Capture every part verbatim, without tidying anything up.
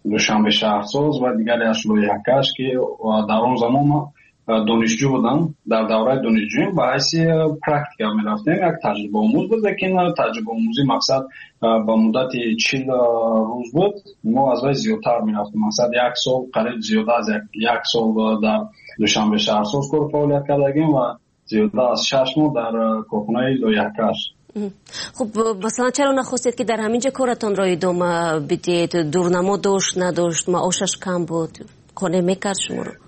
دوشنبه شهرساز و دیگری لویحکش که در اون زمان دانشجو بودم. در دوره دانشجویی با حیث پرکتیکا میرفتیم. یک تجربه آموز بود، لیکن تجربه آموزی مقصد با مدت چهل روز بود. ما از وی زیادتر میرفتیم، مقصد یک سال قریب زیاده از یک سال در دوشنبه شهرساز کار فعالیت کردیم و زیاده از شش ماه در کارخانه لویحکش. خب مثلا چرا نخواستید که در همینجا کارتان را ادامه بدید؟ دورنما داشت نداشت، معاشش کم بود، کنه میکرد شما رو؟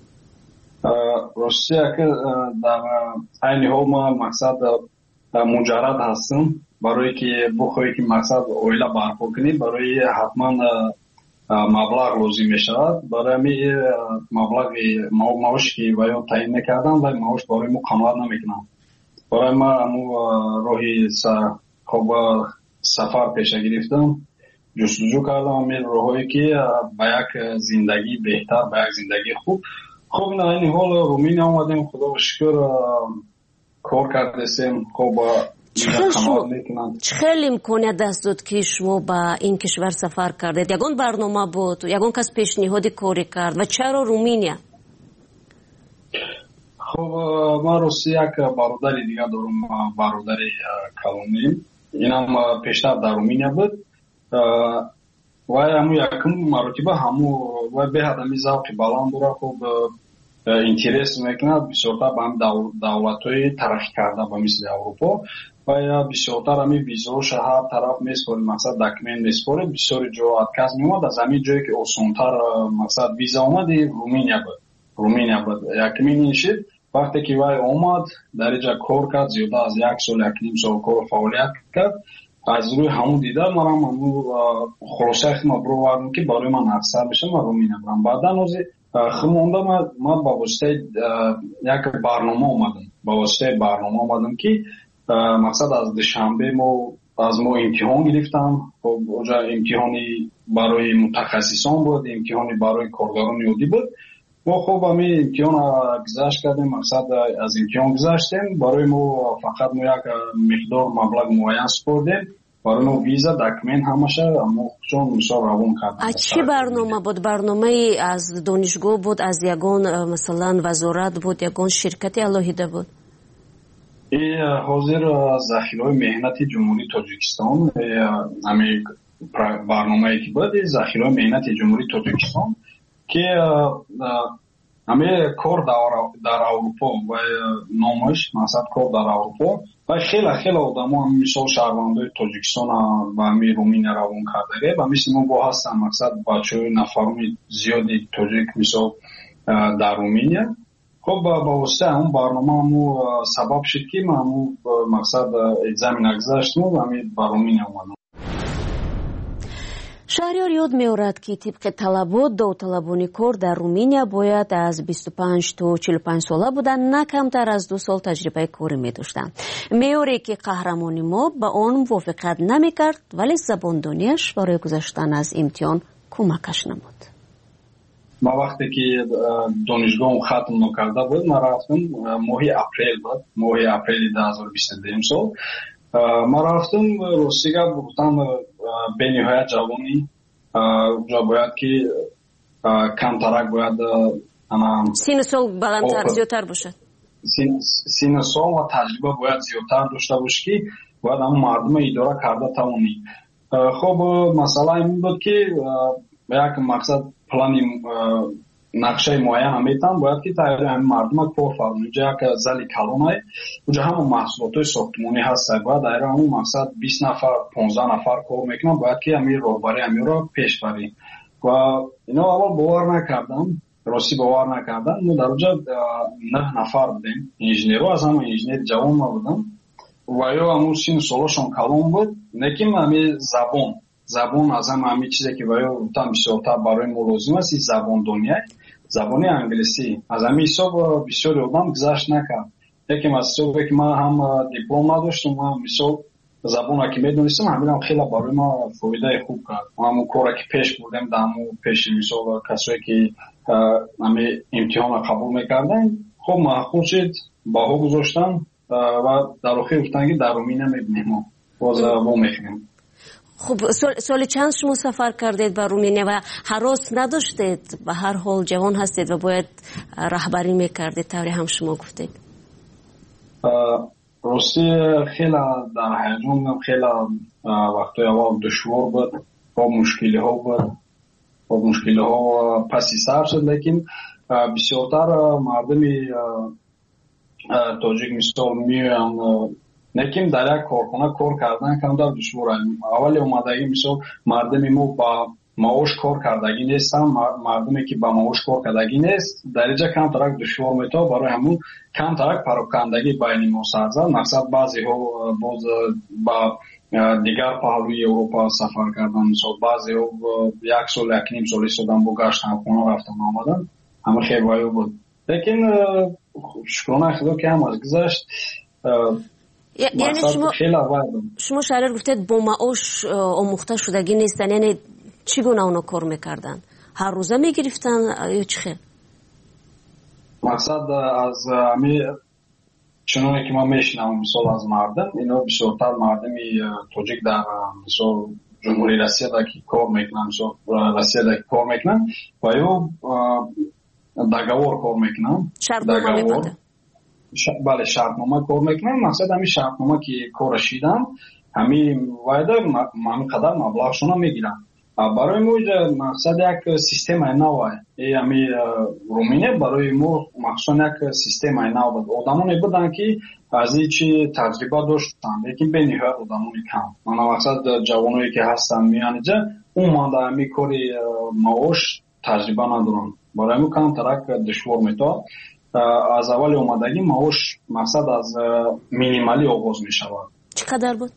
روسیه که در این حال ما مقصد مجرد هستم برای که بخواهی که مقصد اویله برپا کنید، برای حتما مبلغ لازم می شود. برای می مبلغ معاش که باید تعیین میکردم و معاش برای ما قناعت نمیکنم. برای ما امو راهی خوب سفر پیش گرفتم، جستجو کردم امیر راهی که با یک زندگی بهتر، با یک زندگی خوب. خب این این حال رومینیا آمدیم، خدا و شکر کار کردیم. خب خیلی امکانیت دست داد که شما با این کشور سفر کردید؟ یگان برنامه بود؟ یگان کس پیشنهاد کاری کرد؟ و چرا رومینیا؟ خب ما روسیه یک برادری دیگه دارم، برادری کلونی. این هم پیشتر در رومینیا بود و همو یکم مراتبه همو و به هدمی ذوقی بلند داره. خب اینترس میکنه بسیارتر به هم دولت‌های ترقی کرده به مثل اروپا و یا بسیارتر همی ویزاش هر طرف میسپارید، مقصد دکمنت میسپارید. بسیار جا کس میومد از همین جایی که آسان‌تر مقصد ویزا آمدی رومینیا بود. رومینیا بود یکمین نشید. وقتی که وای آمد در اینجا کار کرد، زیاده از یک سال یک نیم سال کار فعالیت کرد. از روی همون دیده من هم خلاصه خیلی بروردم که برای من افسر بشم و رومینیا برم. بعدا نوزی خمونده من با واسطه یک برنامه آمدم، با واسطه برنامه آمدم که مقصد از دوشنبه ما از ما امتحان گرفتم. خب اونجا امتحانی برای متخصصان بود، امتحانی برای کارگران یادی بود. ما خب همین امتحان گذشت کردیم، مقصد از امتحان گذشتیم. برای ما فقط ما یک مقدار مبلغ معین سپردیم، برای ما ویزا دکمنت همشه اما چون مثال روان کردیم. چی برنامه بود؟ برنامه از دانشگاه بود، از یگان مثلا وزارت بود، یگان شرکت الهیده بود؟ این حاضر ذخیره مهنت جمهوری تاجیکستان، همین برنامه که بود ذخیره مهنت جمهوری تاجیکستان که همه کار در اروپا و نامش مقصد کار در اروپا و خیلی خیلی آدم ها مثال شهروندای تاجیکستان و همه رومینیا روان کرده و مثل ما با هستن مقصد بچه های نفرمی زیادی تاجیک مثال در رومینیا. خب با واسطه همون برنامه همون سبب شد که ما همون مقصد اگزامی نگذاشتیم و همین با رومینیا اومدم. شهریار یاد می‌آورد که طبق طلبات داوطلبانه کار در رومینیا باید از بیست و پنج تا چهل و پنج ساله بودن، نه کمتر از دو سال تجربه کاری می‌داشتند. معیاری که قهرمان ما با آن موافقت نمی‌کرد، ولی زباندانیش برای گذشتن از امتحان کمکش نمود. ما وقتی که دانشگاه ختم نکرده بود ما رفتم ماه اپریل بود، ماه اپریل دو هزار و بیست و دو سال ما رفتم روسیه. گفتم به نهایت جوانی جا باید که کمترک باید سین سال بلندتر زیادتر باشد، سین سال و تجربه باید زیادتر داشته باشه که باید هم مردم اداره کرده توانی. خب مسئله این بود که یک مقصد پلانی نقشه معین هم میتن باید که تایید همین مردم ها کار فرمون. اونجا یک زلی کلون های اونجا همون محصولات های ساختمانی هست، باید دایره همون مقصد بیست نفر پانزده نفر کار میکنن، باید که همین روباری همین را پیش بریم و اینا اول باور نکردم، راستی باور نکردم. ما در اونجا نه نفر بودیم انجینیر، از همون انجینیر جوان ما بودم و یا همون سین سالاشون کلون بود، لیکن همین زبان زبان از هم همین چیزی که باید گفتم بسیارتر برای ما لازم است، زبان دنیا زبان انگلیسی. از همین حساب بسیار آدم گذشت نکرد. یکی از صبح که من هم دیپلم نداشتم و مثال زبان که میدونستم همین هم خیلی برای ما فایده خوب کرد. همون کاری که پیش بردیم در همون پیش مثال کسایی که همین امتحان قبول میکردن خب محقوق شد باها گذاشتن و در آخر گفتن که در رومینیا میبینیم ما باز با میخونیم. خب سال, سال چند شما سفر کردید به رومانیا و هراس نداشتید؟ به هر حال جوان هستید و باید رهبری میکردید طوری هم شما گفتید. روسیه خیلی در هیجان، خیلی وقتی اول دشوار بود، با مشکلی ها بود، با مشکلی ها پسی سر شد، لیکن بسیارتر مردمی تاجیک مثال میان، لیکن در یک کارخانه کار کردن کمتر دشواره. اولی اومدگی مثال مردمی ما با معاش کار کردگی نیستن، مردمی که با معاش کار کردگی نیست درجه کمتر دشوار میتا، برای همون کمتر پراکندگی بین ما سر زد. مقصد بعضی ها باز با دیگر پهلوی اروپا سفر کردن، مثال بعضی ها یک سال یک نیم سال ایستادن با گشت خونه رفتن آمدن، همه خیلی وایو بود. لیکن شکرانه خدا که هم از گذشت. یعنی شما شما شهر گفتید با معاش آموخته شدگی نیستن، یعنی چگونه اونا کار میکردن؟ هر روزه میگرفتن یا چی خیلی؟ مقصد از همی چنانه که ما میشنم مثال از مردم، اینا بسیارتر مردمی تاجیک در مثال جمهوری روسیه دا که کار میکنن، مثال روسیه دا که کار میکنن و یا دگوار کار میکنن، شرطنامه میبنده. بله شرطنامه کار میکنن. مقصد همی شرطنامه که کار شیدن همی وایده همی قدر مبلغشون میگیرن. برای ما مقصد یک سیستم نوه، همی رومانیا برای ما مقصد یک سیستم نوه بود. آدمانی بودن که از ایچی تجربه داشتن، لیکن به نهایت آدمانی کم. من مقصد جوانایی که هستن میان اینجا اون مانده همی کاری معاش تجربه ندارن، برای ما کم ترک دشوار میتا. از اول اومدگی معاش مقصد از مینیمالی آغاز می شود. چقدر بود؟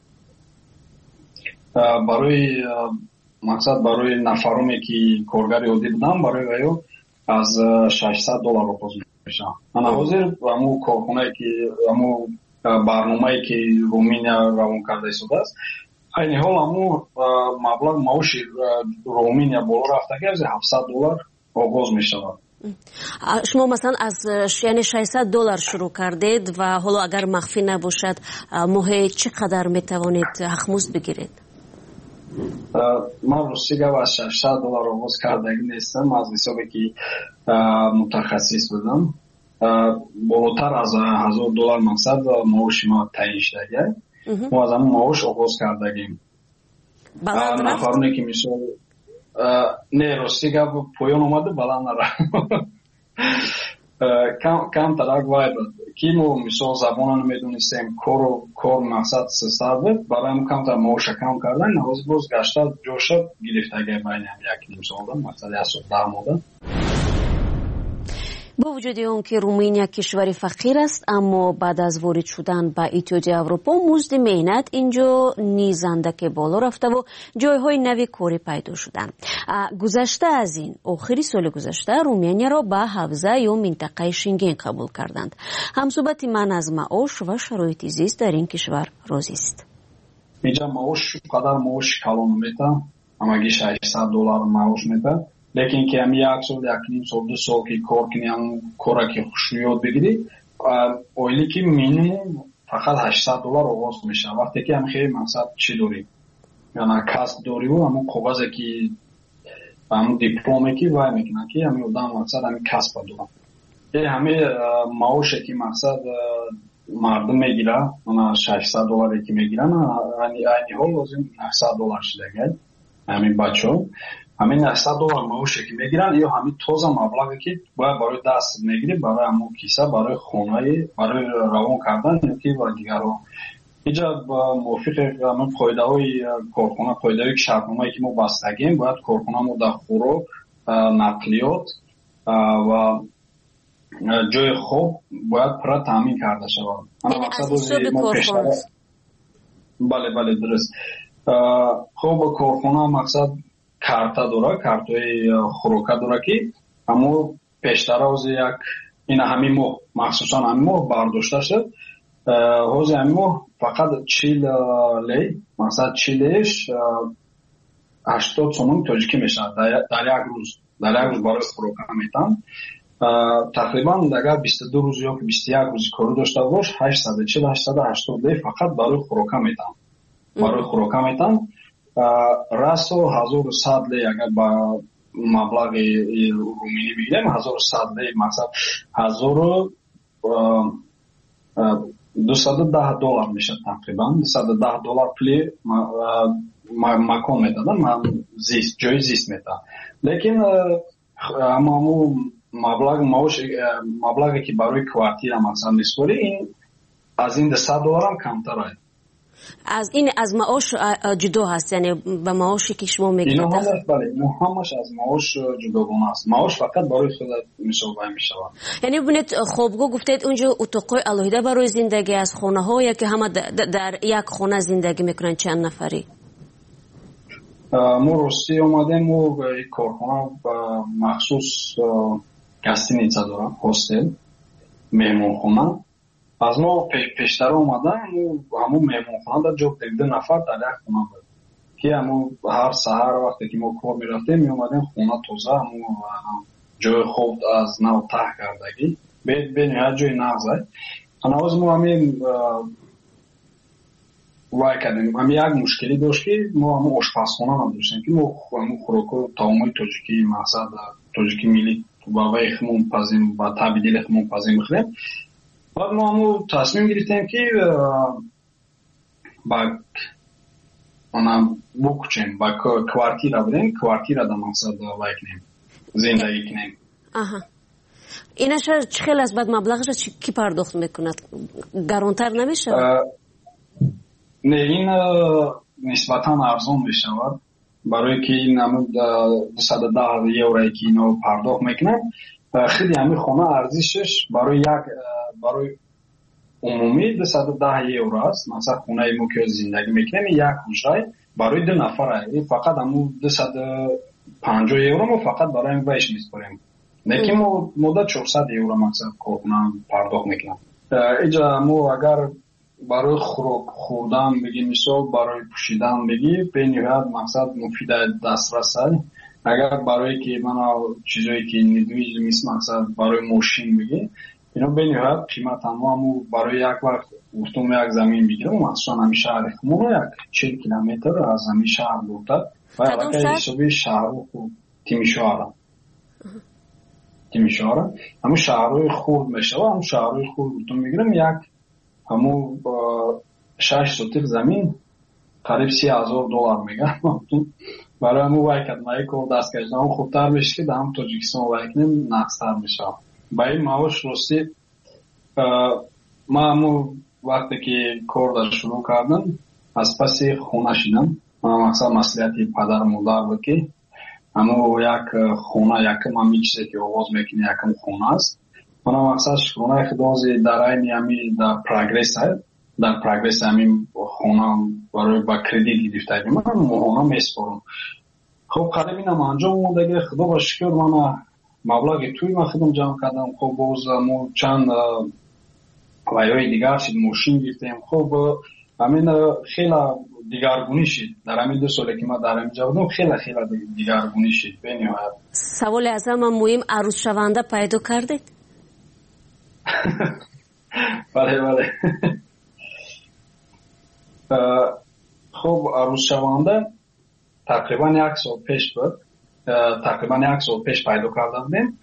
برای مقصد برای نفرمی که کارگر عادی بودن برای ویو از ششصد دلار آغاز می شود. من حاضر همون کارخانه که همون برنامه‌ای که رومانیا روان کرده شده است، این حال همون مبلغ معاش رومانیا بالا رفتگی از هفتصد دلار آغاز می شود. شما مثلا از یعنی ششصد دلار شروع کردید و حالا اگر مخفی نباشد ماهی چقدر میتوانید حقمزد بگیرید؟ من روسیه از ششصد دلار آغاز کردگی نیستم، از حسابی که متخصص بودم بالاتر از هزار دلار مقصد معاش ما تعیین شده، ما از همون معاش آغاز کردگیم. نفرونه که مثال نه روسیه پایان اومده بلند نره کم کم ترک وای بود که ما مثال زبان نمیدونستیم کار کار مقصد سر بود، برای هم کم تر معاش کم کردن نواز باز گشته جوشه گرفتگی بین هم یک نیم سال مقصد یک سال در مورد. با وجود اون که رومانیا کشور فقیر است، اما بعد از وارد شدن به اتحادیه اروپا مزد مهنت اینجا نیز اندک بالا رفته و جایهای نوی کاری پیدا شدن. گذشته از این آخری سال گذشته رومانیا را به حوزه یا منطقه شنگن قبول کردند. همصحبت من از معاش و شرایط زیست در این کشور راضی است. اینجا معاش قدر معاش کلان میتا، همگی ششصد دلار معاش میتا، لیکن که همی یک سال یک نیم سال دو سال که کار کنی هم کاره که خوش یاد بگیری اویلی که مینیموم فقط هشتصد دلار آغاز میشه. وقتی که هم خیلی مقصد چی داری یعنی کسب داری و همون کاغذی که همون دیپلومی که وای میکنن که همین آدم مقصد همین کسب دارن. یه همه معاشی که مقصد مردم میگیره اون ششصد دلاری که میگیرن یعنی این حال لازم هفتصد دلار شده همین بچه‌ها همین هشتصد دلار معاشی که میگیرن یا همین تازه مبلغی که باید برای دست میگیری برای همون کیسه برای خونه برای روان کردن یا که برای دیگران. اینجا با موافق همون قاعده های کارخانه قاعده های شرطنامه‌ای که ما بستگیم باید کارخانه ما در خوراک نقلیات و جای خوب باید پر تامین کرده شود. یعنی از حساب کارخانه؟ بله بله درست. خب کارخانه مقصد کارتا داره، کارتای خوراک داره که همو پیشتر از یک این همین ماه مخصوصا همین ماه برداشته شد. حوض همین ماه فقط چهل لی مقصد چهلش هشتاد سومن تاجیکی میشه در یک روز در یک روز برای خوراک میتن. تقریبا دیگر بیست و دو روز یا بیست و یک روز کار داشته باش هشتصد و چهل هشتصد و هشتاد لی فقط برای خوراک میتن برای خوراک میتن расо ҳазору сад ле агар ба маблағи руминӣ бигирем ҳазору сад ле мақсад ҳазору дусаду даҳ доллар мешад тақрибан дусаду даҳ доллар пули макон медадам зист ҷои зист медад лекин амаму маблағ маош маблағе ки барои квартира мақсад мисбори ин аз ин дусад доллар ҳам камтар аст از این از معاش جدا هست یعنی به معاشی که شما میگید اینا هم بله اینا همش از معاش جداگانه است معاش فقط برای خود مصاحبه میشود یعنی ببینید خوابگاه گفتید اونجا اتاقای علاهیده برای زندگی از خانه ها یا که همه در یک خانه زندگی میکنن چند نفری ما روسیه اومدیم و کارخانه مخصوص گاستینیتسا دارن هاستل مهمانخانه از ما پیشتر اومدن همون مهمانخانه در جا ده نفر در یک خانه بود که همون هر سحر وقتی که ما کار میرفتیم می اومدیم خانه تازه همون جای خوب از نو ته کردگی به به نهایت جای نغزه نواز ما همین وای کردیم هم یک مشکلی داشت که ما همون آشپزخانه هم داشتیم که ما همون خوراک تامای تاجیکی مقصد تاجیکی ملی با وی خمون پزیم با تبدیل خمون پزیم بخوریم بعد ما همون تصمیم گرفتیم که با اونم بکچیم با کوارتیرا بریم کوارتیرا در مقصد وای کنیم زندگی کنیم آها اینش چه خیلی از بعد مبلغش کی پرداخت میکند گرانتر نمیشه نه این نسبتا ارزان میشود برای که این نمود دویست و ده یورو که اینو پرداخت میکنن خیلی همین خانه ارزشش برای یک برای عمومی دویست و ده یورو است مثلا خونه ما که زندگی میکنیم یک حجره برای دو نفره فقط همون دویست و پنجاه یورو ما فقط برای این ویش میسپاریم لیکن ما مدت چهارصد یورو مثلا کارخونه پرداخت میکنم اینجا ما اگر برای خوراک خوردن بگی مثال برای پوشیدن بگی به نهایت مقصد مفید دسترس است اگر برای که من چیزایی که ندویج میست مقصد برای ماشین بگی اینا به نهایت قیمت همو برای یک وقت گفتم یک زمین بگیرم مخصوصا همین شهر خمون یک چهل کیلومتر از همین شهر دورتر و علاقه حسابی شهر خوب تیمیشوارا تیمیشوارا همون شهرهای خورد میشه و همون شهرهای خورد گفتم میگیرم یک همون شش سوتیق زمین قریب سی هزار دلار میگن برای همون وای کردن یک کار دست کردن همون خوبتر میشه که در هم تاجیکستان وای کنیم نقصتر میشه با این معاش راستی ما همون وقتی که کار در شروع کردم از پس خونه شدم من مقصد مسئولیتی پدر مادر بود که همون یک خونه یکم همی چیزی که آغاز میکنی یکم خونه است من مقصد خونه خدازی در این همی در پروگرس هست در پروگرس همی خونه برای با کردیت گرفته من خونه میسپارم خب قدم اینم انجام مونده خدا با شکر من مبلغ توی من خودم جمع کردم خب باز مو چند وایای دیگر شد ماشین گرفتیم خب همین خیلی دیگرگونی شد در همین دو ساله که ما در اینجا بودم خیلی خیلی دیگرگونی شد به نهایت سوال از هم مهم عروس شونده پیدا کردید؟ بله بله خب عروس شونده تقریبا یک سال پیش بود تقریبا یک سال پیش پیدا کرده بودیم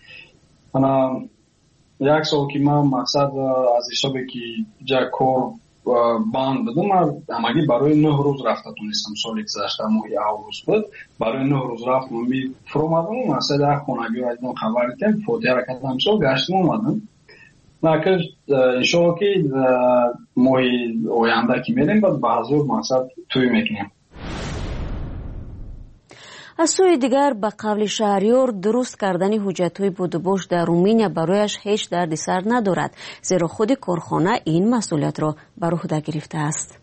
یک سال که من مقصد از حسابی که جا کار بند بدم همگی برای نه روز رفته تونستم سالی گذشته ماهی اوروز بود برای نه روز رفتم می فرومدم مقصد یک خانگی و ایدون خبر دیدم فوتی حرکت همسال گشتم اومدم نکر انشاءالله که ماهی آینده که میریم باید به حضور مقصد توی میکنیم از سوی دیگر به قول شهریار درست کردن حجت‌های بودوباش در رومینیا برایش هیچ دردی سر ندارد زیرا خود کارخانه این مسئولیت را بر عهده گرفته است.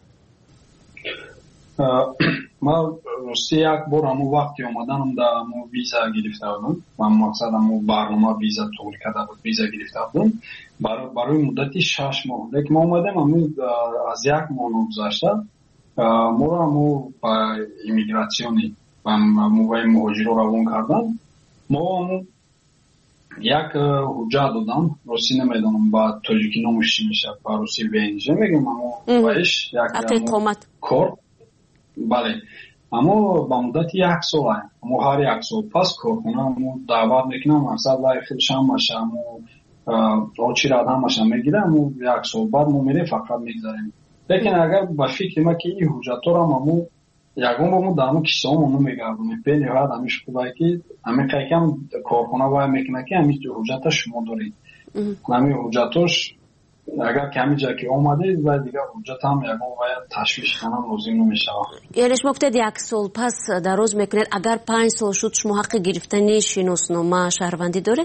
ما روسیه یک بار همون وقتی اومدنم در همون ویزا گرفته بودم و مقصد همون برنامه ویزا طول کرده بود ویزا گرفته بودم برای مدتی شش ماه لیکن ما اومدیم همون از یک ماه گذشته ما را همون با ایمیگراسیونی و موقع مهاجر رو روان کردن ما هم یک حجت دادم روسی نمیدونم با تاجیکی نامش چی میشه با روسی وینجه میگم اما بایش یک اقامت کار بله اما با مدت یک سال اما هر یک سال پس کارخانه دعوت میکنم مقصد وای خیلیش هم باشه آچی را هم باشه میگیرم و یک سال بعد ما میره فقط میگذاریم. لیکن اگر با فکر ما که این حجت را ما یکم با ما دارم کشته هم اونو میگردونیم به نهایت همیشه خوبه که همین قیقم کارخانه وای میکنه که همیشه حجت شما دارید همین حجتش اگر کمی جا که اومده و دیگه حجت هم یکم باید تشویش کنم روزینو میشه. یعنی شما گفتید یک سال پس دراز میکنید اگر پنج سال شد شما حق گرفتن شناسنامه شهروندی دارید؟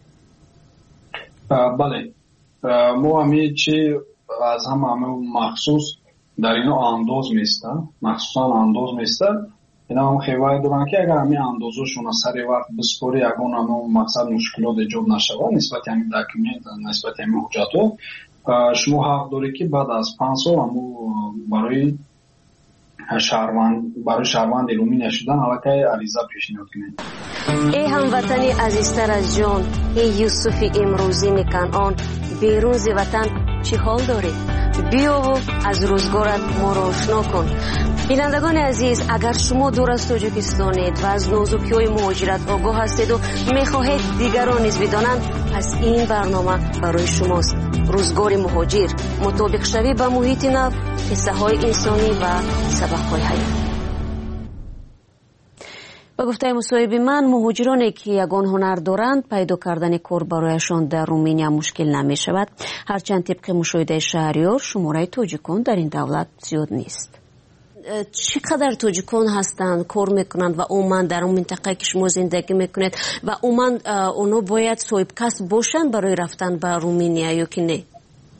بله ما همه چی از هم همه مخصوص در اینو انداز میسته مخصوصا انداز میسته اینا هم خیلی دارن که اگر همه اندازشون سری وقت بسپوری اگون همه مقصد مشکلات ایجاد نشود نسبت همین داکیومنت نسبت همین حجت شما حق داری که بعد از پنج سال همو برای شهروند برای شهروند رومینیا شدن علاقه عریضه پیشنهاد کنید. ای هموطنی عزیزتر از جان، ای یوسف امروزی کنعان، بیرون ز وطن چی حال داری؟ بیا و از روزگارت ما را آشنا کن. بینندگان عزیز، اگر شما دور از تاجیکستانید و از نازکی‌های مهاجرت آگاه هستید و می‌خواهید دیگران نیز بدانند، پس این برنامه برای شماست. روزگار مهاجر، مطابق شوی با محیط نو، قصه‌های انسانی و سبق‌های حیات. با گفته مصاحبه من، مهاجرانی که یگان هنر دارند پیدا کردن کار برایشان در رومینیا مشکل نمی شود، هرچند طبق مشاهده شهریار شماره تاجیکان در این دولت زیاد نیست. چقدر تاجیکان هستند کار میکنند و عموما در اون منطقه که شما زندگی میکنید و عموما اونا باید صاحب کسب باشند برای رفتن به رومینیا یا که نه؟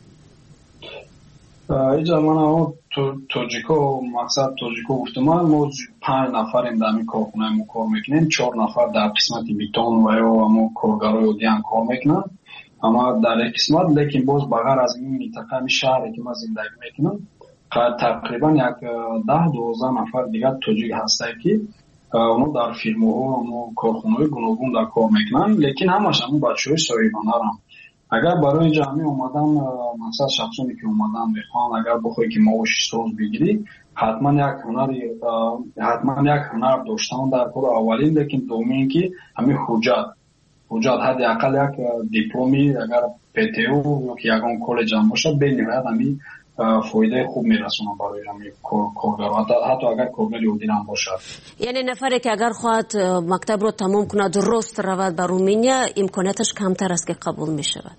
اینجا من تاجیکا مقصد تاجیکا گفتم ما پنج نفریم در می کارخونه ما کار میکنیم، چهار نفر در قسمت بیتون و یا ما کارگرای دیگه کار میکنن اما در یک قسمت، لیکن باز بغیر از این منطقه می شهری که ما زندگی میکنم تقریبا یک ده دوازده نفر دیگه تاجیک هسته که اونا در فیرم‌ها و کارخانه‌های گوناگون در کار میکنن، لیکن همش همون بچه‌های صاحبانه هم. اگر برای جمعی اومدن مثلا شخصانی که اومدن میخوان اگر بخوای که معاش سوز بگیری حتما یک هنر حتما یک هنر داشتن در کار اولین، لیکن دومین که همین حجت حجت حداقل یک دیپلمی اگر پی تی او یا که یگان کالج هم باشه به نهایت همین فایده خوب میرسونه برای همین کارگر حتی اگر کارگر یودین هم باشه. یعنی نفری که اگر خواهد مکتب رو تمام کنه درست رود به رومینیا امکانیتش کمتر است که قبول می شود؟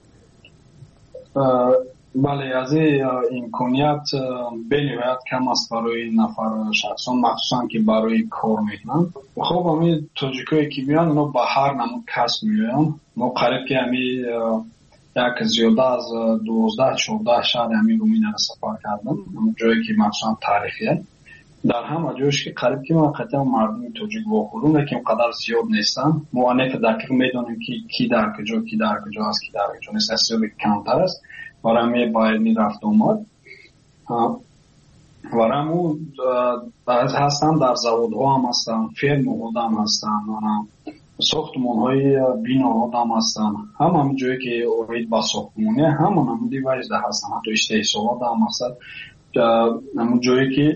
بله از این امکانیت به نهایت کم است برای نفر شخصان مخصوصا که برای کار میکنن. خب همین تاجیکایی که میان اونا به هر نمود کسب میان. ما قریب که همین یک زیاده از دوازده چهارده شهر همین رومینیا را سفر کردم، جایی که مخصوصا تاریخیه در همه جایش که قریب که ما قطعا مردم تاجیک واقعون لیکن قدر زیاد نیستن. ما انف دقیق میدونیم که کی در کجا کی در کجا است کی در کجا نیست، اصلا کمتر است برای باید می رفت اومد و رمو هستن در زوادها هم هستن، فرم ها هم هستن، ساختمان های بینا ها هم هستن، هم هم جایی که اوید با ساختمانه هم هم دیوایز ده هستن، حتی اشتحصالات هم هستن، هم جایی که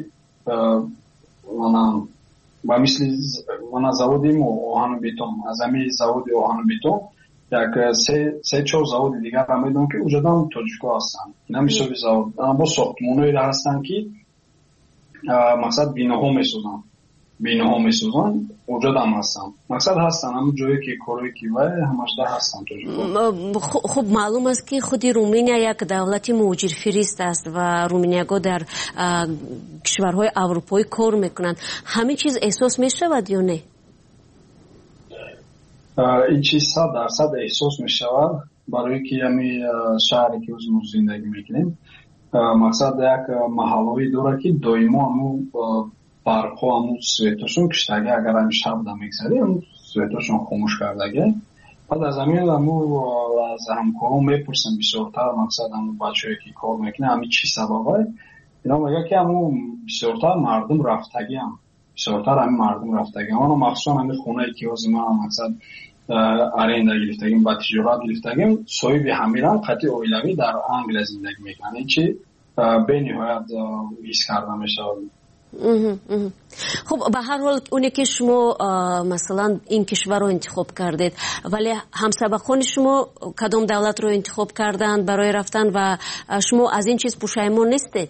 منم با مثل من زوادیم و آهن بیتون از همی زوادی آهن بیتون یک سه سه چهار زواد دیگر هم میدونم که اوجا هم تاجیکا هستن. اینا میشه زواد با ساختمانایی را هستن که مقصد بیناها میسازن بیناها میسازن اوجا هم هستن مقصد هستن همون جایی که کاری که و همش ده هستن تاجیکا. خب معلوم است که خودی رومینیا یک دولتی مهاجر فریست است و رومینیاگا در کشورهای اروپایی کار میکنند. همه چیز احساس میشود یا نه؟ این چیز صد درصد احساس می شود برای که همی شهری که از ما زندگی میکنیم مقصد یک محلوی داره که دایما همو برقا همو سویتاشون کشتگه اگر همی شب دا میگذاری همو سویتاشون خاموش کردگه. بعد از همین همو از همکارون میپرسن بسیارتر مقصد همو بچه که کار میکنه همی چی سببه اینا میگه که همو بسیارتر مردم رفتگی هم بسیارتر همین مردم رفتگیم اما مخصوصا همین خونه که از ما مقصد ارنده گرفتگیم با تجارت گرفتگیم صاحب همیران قطعی اویلوی در انگل زندگی میکنه چی به نهایت حس کرده میشه خب به هر حال اونی که شما مثلا این کشور رو انتخاب کردید، ولی همسبقان شما کدام دولت رو انتخاب کردن برای رفتن و شما از این چیز پشیمان نیستید؟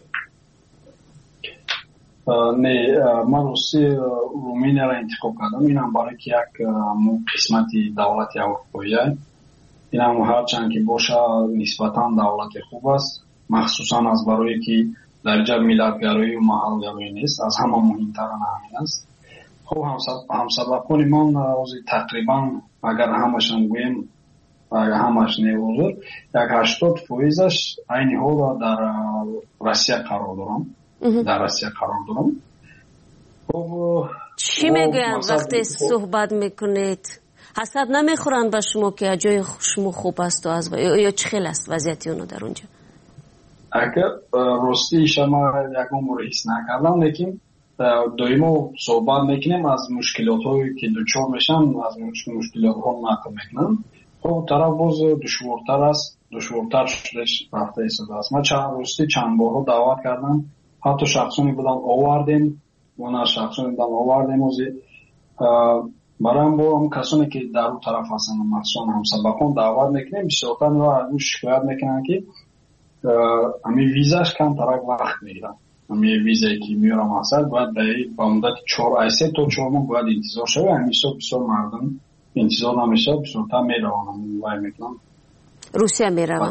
نه، من روسی رومینیا را انتخاب کردم. این هم برای که یک قسمتی دولت اروپایی، این هم هرچند که باشه نسبتا دولت خوب است، مخصوصا از برای که درجه ملتگرایی و محلگرایی نیست، از همه مهمتر همین است. خب همسبقان من تقریبا اگر همشان گویم، اگر همش نیوزر، یک هشتاد فیصدش این حال در روسیه قرار دارم. در روسیه قرار دارم. خب چی میگوین وقتی صحبت میکنید؟ حسد نمیخورن به شما که جای شما خوب است و از یا چه خیلی است وضعیت اونو در اونجا؟ اگر راستی شما یکم رو حس نکردم، لیکن دائما صحبت میکنیم از مشکلات هایی که دچار میشن، از مشکلات ها نقل میکنم. خب طرف باز دشوارتر است، دشوارتر شدهش رفته ایستاده است. من چند راستی چند بارها دعوت کردم، حتی شخصانی بودم آوردیم و نه شخصانی بودم آوردیم وزی برام با هم کسانی که در اون طرف هستن مخصوصا همسبقان دعوت میکنیم، بسیارتر می‌ها از اون شکایت میکنن که همین ویزاش کم ترک وقت میگیرن. همین ویزایی که میارم اصلا باید با مدت چهار ای سه تا چهار ماه باید انتظار شده. همیشه بسیار مردم انتظار نمیشه، بسیارتر میروانم وای میکنم روسیه میروان.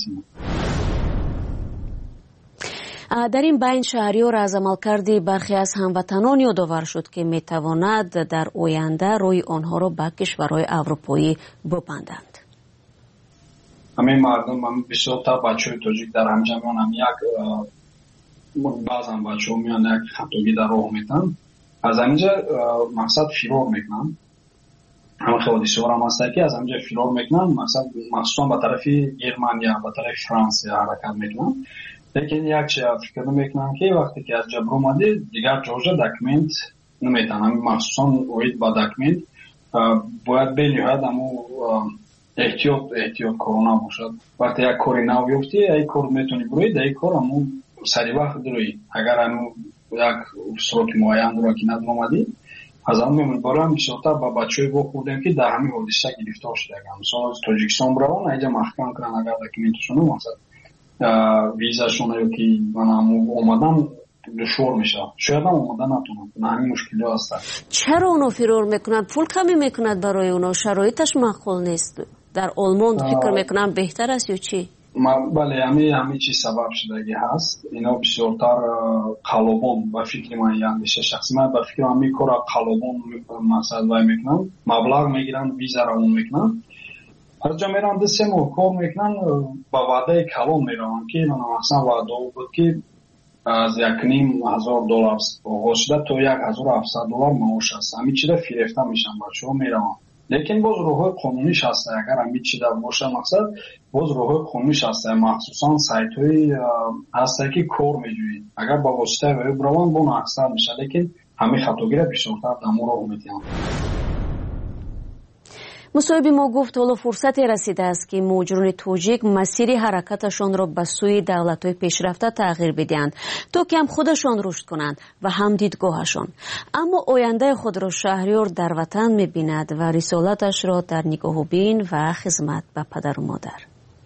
در این بین شهریار از عملکرد برخی از هموطنان یادآور شد که میتواند در آینده روی آنها را به کشورهای اروپایی ببندند. همین مردم هم بسیار تا بچه های تاجیک در همجمعان هم یک بعض هم بچه ها میان یک خطاگی در راه میتن، از همینجا مقصد فرار میکنن. همه حادثه ها هم هسته که از همینجا فرار میکنن، مقصد مخصوصا به طرف گرمانیا به طرف فرانسه حرکت میکنن. لیکن یک چیز فکر میکنن که وقتی که از جبر اومده دیگر جوجه دکمنت نمیتن، همین مخصوصا اوید با دکمنت باید بینیوید همو احتیاط احتیاط کرونا باشد. وقتی یک کاری نو بیفتی یک کار میتونی بروید، یک کار همو سری وقت دروید. اگر همو یک سروک معین رو که ندن اومدی از همون میمون برام بسیارتر با بچه های با خوردیم که در همین حادثه گرفتار شده. مثلا از تاجیکستان برون اینجا محکم کنن اگر دکمنتشون مقصد ویزاشون رو که من هم اومدن دشوار میشه، شاید هم اومدن نتونن، همین مشکلی هست. چرا اونو فرار میکنن؟ پول کمی میکند برای اونا، شرایطش معقول نیست. در آلمان فکر میکنم بهتر است یا چی؟ بله همین همین چی سبب شدگی هست. اینا بسیارتر قلبان و فکر من یعنی شخصی من به فکر همین کار قلبان مثلا وای میکنن، مبلغ میگیرن ویزا رو اون میکنن، هر جا میرن دسته ماه کار میکنن، با وعده کلان میرن که من اصلا وعده بود که از یک نیم هزار دلار آغاز شده تا یک هزار و هفتصد دلار معاش است. همین چیزا فریفته میشن بچه ها میرن. لیکن باز روح قانونیش هسته، اگر همین چیزا باشه مقصد باز روح قانونیش هسته، مخصوصا سایت های هسته که کار میجوید. اگر با واسطه وی بروان بون اکثر میشه، لیکن همین خطاگیره بیشتر دمو رو میتونن. مصاحبه ما گفت حالا فرصتی رسیده است که مهاجران تاجیک مسیر حرکتشان را به سوی دولت‌های پیشرفته تغییر بدهند تا که هم خودشان رشد کنند و هم دیدگاهشان. اما آینده خود را شهریار در وطن می‌بیند و رسالتش را در نگاه بین و خدمت به پدر و مادر.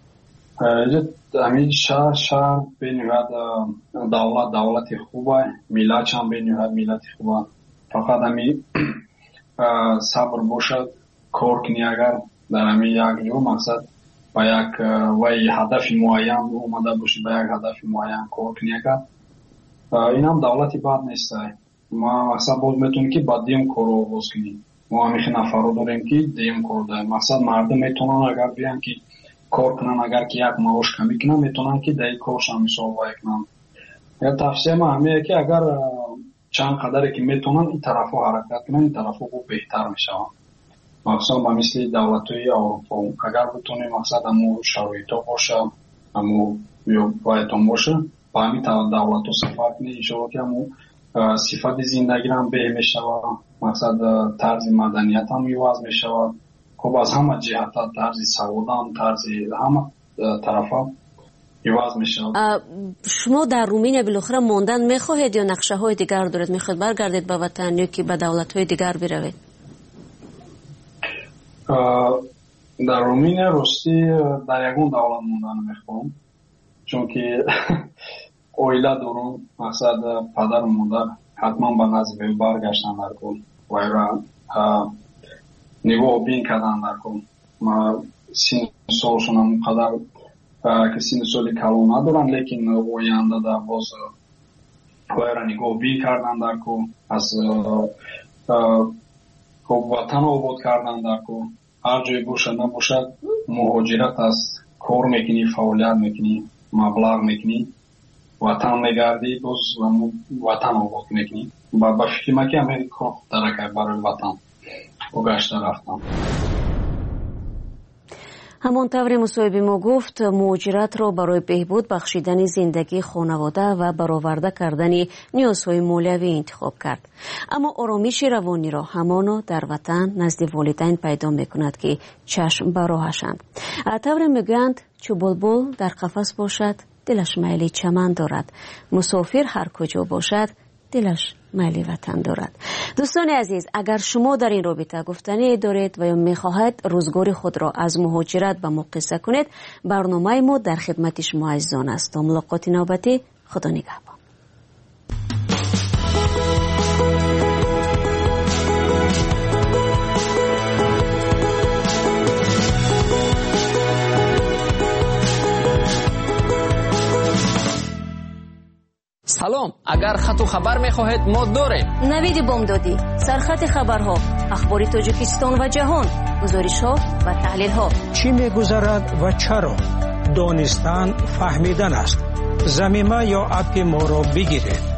همین شهر شهر بینید دولت دولت خوبه، ملت هم بینید ملت خوبه. فقط همین صبر باشد، کار کنی. اگر در همین یک جو مقصد با یک وی هدف معین اومده باشی، با یک هدف معین کار کنی، اگر این هم دولتی بد نیست. ما مقصد باز میتونیم که با دیم کار رو باز کنیم. ما همیشه نفر داریم که دیم کار داریم. مقصد مردم میتونن اگر بیان که کار کنن، اگر که یک معاش کمی کنن میتونن که در کارش هم مثال وای کنن. یا تفسیر ما همیه که اگر چند قدری که میتونن این طرف ها حرکت کنن، این طرف ها بهتر میشه. مخصوصا با مثل دولت‌های اروپا اگر بتونیم مقصد همون شرایط ها باشه، همون بایدان باشه، با همین دولت ها سفر کنی ایشالا که همون صفت زندگی هم به میشه و مقصد طرز مدنیت هم میواز میشه و خب از همه جهت طرز سوادان، طرز همه طرف ها عوض میشه. شما در رومینیا بالاخره ماندن میخواهید یا نقشه های دیگر دارید؟ میخواهید برگردید به وطن یا که به دولت های دیگر بروید؟ در رومینیا راستی در یگون دولت موندن میخوام، چون که اویله دارم، مقصد پدر و مادر حتما به نزد برگشتن در کن و را نگاه بین کردن در کن. ما سین سالشون هم قدر که سین سالی کلو ندارن، لیکن اوینده در باز و را نگاه بین کردن در کن، از وطن آباد کردن در کن. هر جای باشه نباشد مهاجرت است، کار میکنی، فعالیت میکنی، مبلغ میکنی، وطن میگردی، باز وطن آباد میکنی. با فکر ما که همه کار درکه برای وطن و گشته رفتم. همانطور مصاحبه ما گفت مهاجرت را برای بهبود بخشیدن زندگی خانواده و برآورده کردن نیازهای مولوی انتخاب کرد. اما آرامش روانی را همانا در وطن نزد والدین پیدا میکند که چشم به راهشند. طور میگویند چو بلبل در قفس باشد دلش میل چمن دارد، مسافر هر کجا باشد دلش میل وطن دارد. دوستان عزیز، اگر شما در این رابطه گفتنی دارید و یا میخواهید روزگار خود را از مهاجرت به ما قصه کنید، برنامه ما در خدمت شما عزیزان است. تا ملاقات نوبتی، خدا نگهدار. سلام، اگر خط و خبر میخواهید ما داریم. نوید بامدادی، سرخط خبرها، اخبار تاجیکستان و جهان، گزارش ها و تحلیل ها. چی میگذرد و چرا؟ دانستن فهمیدن است. ضمیمه یا اپ ما را بگیرید.